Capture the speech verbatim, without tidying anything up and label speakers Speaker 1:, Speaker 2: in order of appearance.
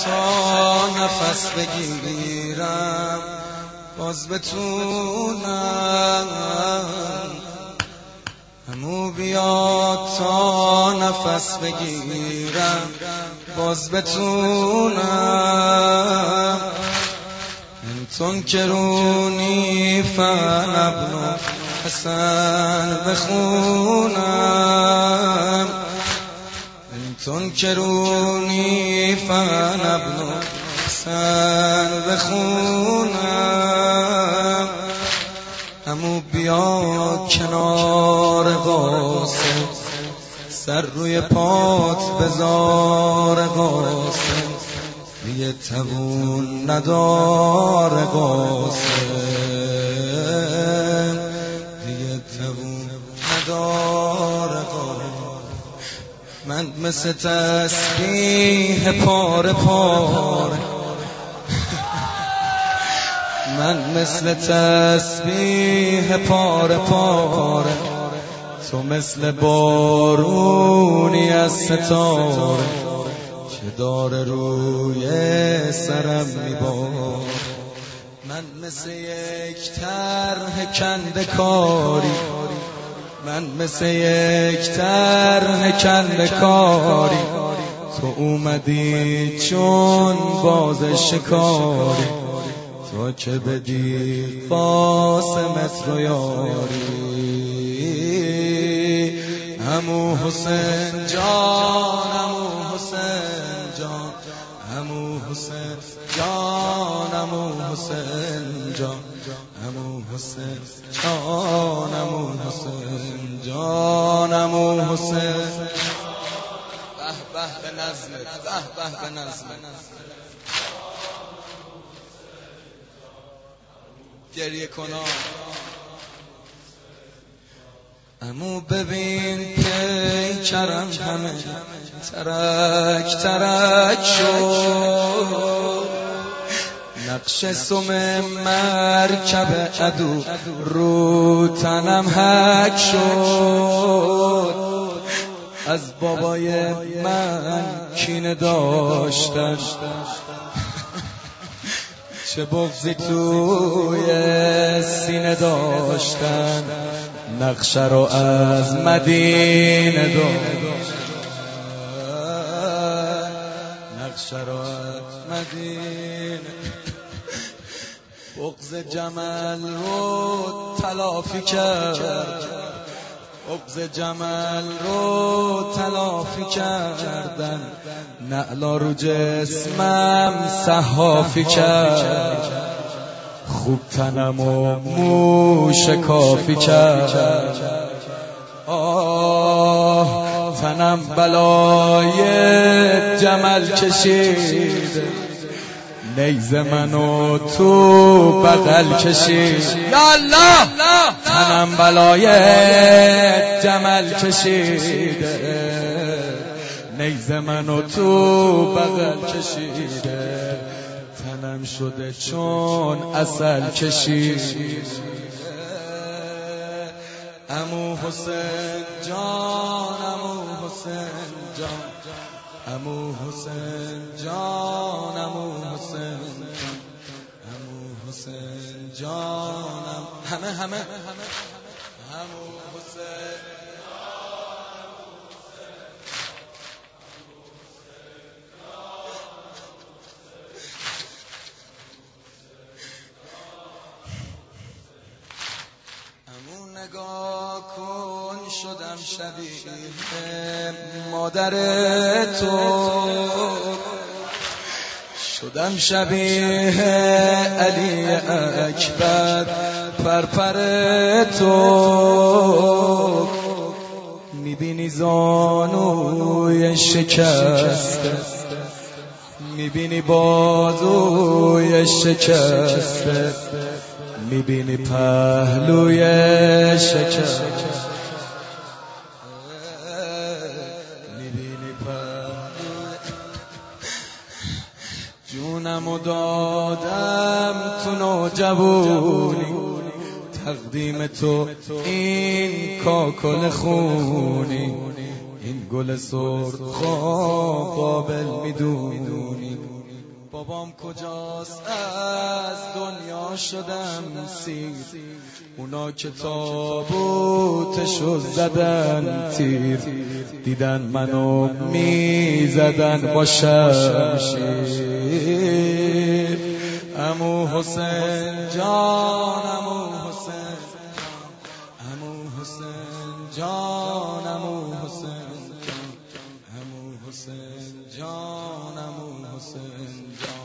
Speaker 1: تا نفس بگیرم باز بتونم، همو بیاد تا نفس بگیرم باز بتونم. انتون کرونی فنبنو حسن بخونم، انتون کرونی فنبنو حسن بخونم. همو بیا کنار قاسم، سر روی پات بذار قاسم، دیگه توون نداره قاسم، دیگه توون نداره قاسم. من مثل تسبیح پاره پاره، من مثل تسبیح پاره پاره، تو مثل بارونی از ستاره که داره روی سرم میبار. من مثل یک طرح کنده کاری، من مثل یک طرح کنده کاری، تو اومدی چون باز شکاری، تو که بدی قاسمت رو یاری. همو حسین جان، همو حسین جان، همو حسین جان، همو حسین جان، همو حسین جان، همو حسین جان، همو حسین. به به به نظمت، به به به نظمت. گریه کنان امو ببین پیکرم همه ترک ترک شد، نقش سم مرکب عدو رو تنم حک شد. از بابای من کینه داشتن، چه بغضی توی سینه داشتن، نقشه رو از مدینه داشتن، نقشه رو از مدینه. بغض جمل رو تلافی کرد، بغض جمل رو تلافی کردن، نعلا رو جسمم صحافی کرد، خوب تنم و موش کافی کرد. آه تنم بلای جمل کشید، نیز منو تو بغل کشید. یا الله تنم بلای جمل کشید، نیز منو تو بغل کشیده، تنم شده چون عسل کشید. عمو حسین جان، عمو حسین جان، عمو حسین جان، عمو حسین جان، عمو حسین جانم. همه همه عمو حسین. نگاه کن شدم شبیه مادر تو، شدم شبیه علی اکبر پرپر تو. میبینی زانوی شکسته، میبینی بازوی شکسته، میبینی پهلوی شکست، میبینی پهلوی. جونمو دادم تو نوجوانی، تقدیم تو این کاکل خونی، این گل سرخ قابل میدونی. بابام کجاست از دنیا شدم سیر، اونا که تابوتشو زدن تیر، دیدن منو میزدن با شمشیر. عمو حسین جان، عمو حسین، عمو حسین جان، عمو حسین جان، عمو حسین جان، عمو حسین جان.